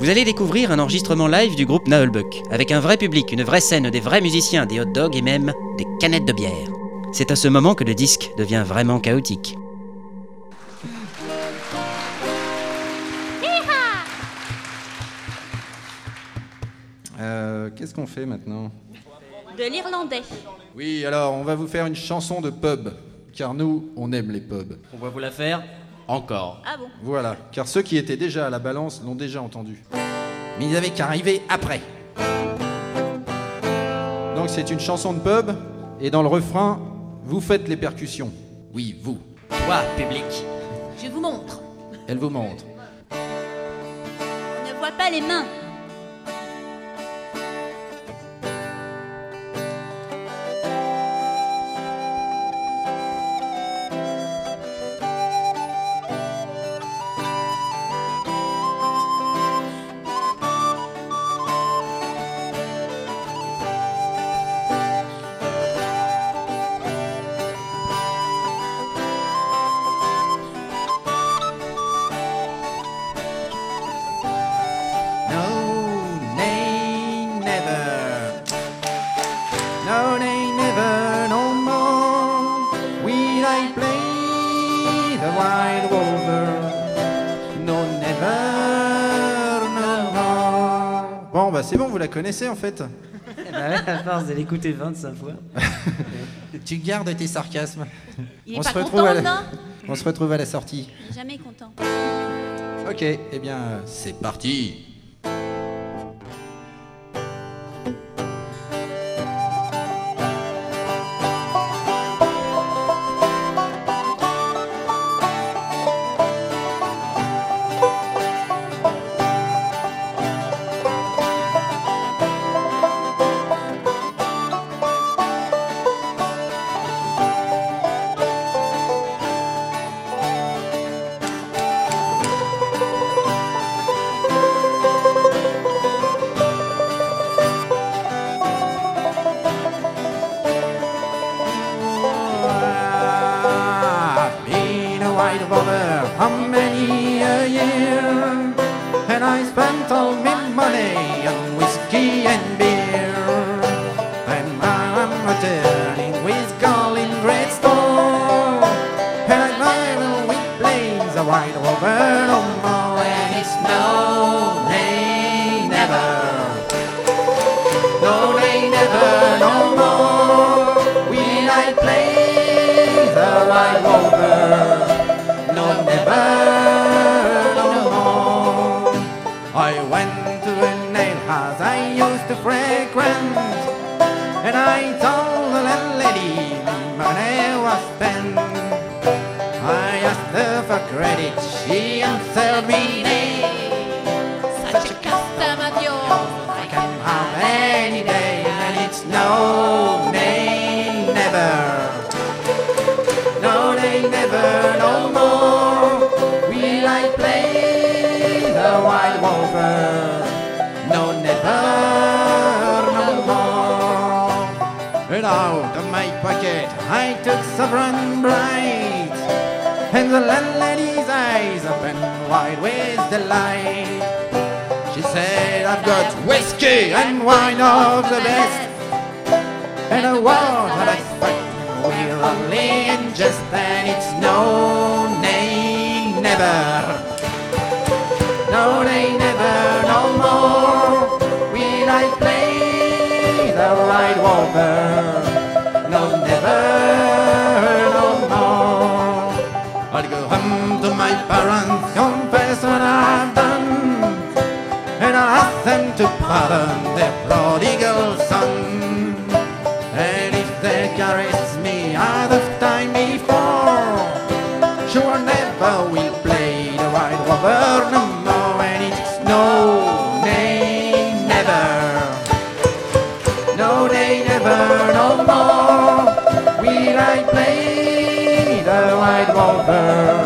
Vous allez découvrir un enregistrement live du groupe Naulbuck, avec un vrai public, une vraie scène, des vrais musiciens, des hot dogs et même des canettes de bière. C'est à ce moment que le disque devient vraiment chaotique. Qu'est-ce qu'on fait maintenant ? De l'irlandais. Oui, alors on va vous faire une chanson de pub, car nous, on aime les pubs. On va vous la faire encore. Ah bon? Voilà, car ceux qui étaient déjà à la balance l'ont déjà entendu. Mais ils avaient qu'arriver après. Donc c'est une chanson de pub, et dans le refrain, vous faites les percussions. Oui, vous. Toi, public. Je vous montre. Elle vous montre. On ne voit pas les mains. No, nay, never, no more will I play the White Wolver. No, never, no more. Bon, bah c'est bon, vous la connaissez en fait. À force de l'écouter 25 fois. Tu gardes tes sarcasmes. Il est On pas se retrouve content, à la- non? On se retrouve à la sortie. Il est jamais content. Ok, eh bien, c'est parti. I've been a white wolver how many a year, and I spent all my money on whiskey and beer. And now I'm returning with gold in great store, and I will with blaze a white wolver no more. And it's no, nay, never. No, nay, never, no more will I play the White Wolver. No, never, no more. I went to an alehouse I used to frequent, and I told the landlady money was spent. I asked her for credit, she answered me nay. Such a custom of yours. I can have any day, and it's no, nay, never. No, nay, never, no more will I play the White Wolver. No, never, no more. And out of my pocket I took sovereign bright, and the landlady's eyes opened wide with delight. She said, I've got whiskey and wine of the best, and a world that I expect we're only in jest, and it's no, nay, never. No, nay, never, no more will I play the White Wolver. No, never, no more. I'll go home to my parents, confess what I've done, and I ask them to pardon their prodigal son. And if they caress me out of time before, sure never will play the White Wolver no more. And it's no, nay, never. No, nay, never, no more will I play the White Wolver.